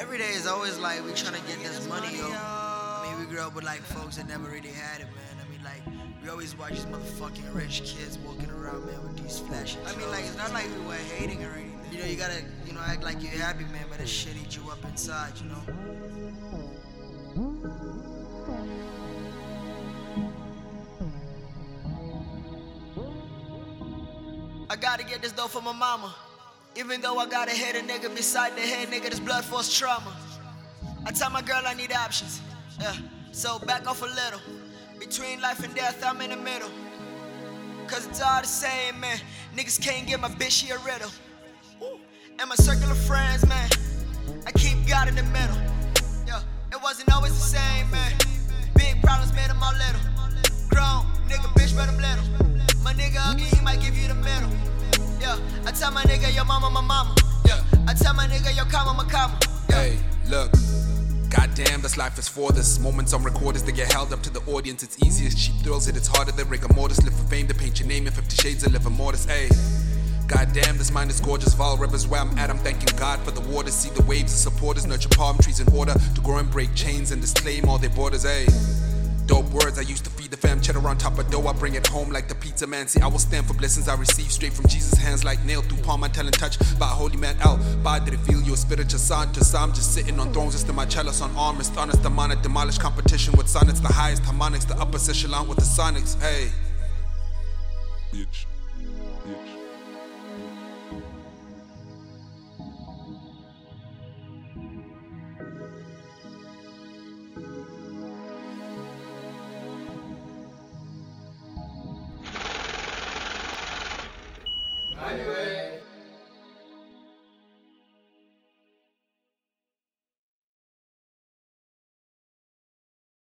every day is always like we trying to get this money, yo. I mean, we grew up with like folks that never really had it, man. I mean, like we always watch these motherfucking rich kids walking around, man, with these flashy. I mean, like it's not like we were hating or anything. You know, you gotta, act like you're happy, man, but that shit eat you up inside, you know. I gotta get this dough for my mama. Even though I gotta hit a nigga beside the head, nigga, this blood force trauma. I tell my girl I need options, yeah. So back off a little. Between life and death, I'm in the middle. Cause it's all the same, man. Niggas can't get my bitch, she a riddle. And my circle of friends, man, I keep God in the middle. Yeah, it wasn't always the same, man. Big problems made them all little. Grown, nigga, bitch, but I'm little. My nigga ugly, he might give you the middle. Yeah, I tell my nigga, your mama, my mama. Yeah, I tell my nigga, your comma, my comma. Yeah. Hey, look. Goddamn, this life is for this. Moments on recorders that get held up to the audience. It's easiest, cheap thrills it. It's harder than rigor mortis. Live for fame to paint your name in 50 shades of liver mortis. Ayy. Goddamn, this mind is gorgeous. Val rivers where I'm at. I'm thanking God for the waters. See the waves of supporters. Nurture palm trees in order to grow and break chains and disclaim all their borders. Ayy. Dope words, I used to feed the fam. Cheddar on top of dough, I bring it home like the pizza man. See, I will stand for blessings I receive straight from Jesus' hands, like nailed through palm, I tell and touch by a holy man El. Did it feel your spiritual son to some? Just sitting on thrones, just in my chalice on armors. Honest, the man, I demolish competition with sonnets. The highest harmonics, the upper echelon with the sonics. Hey, bitch. Anyway.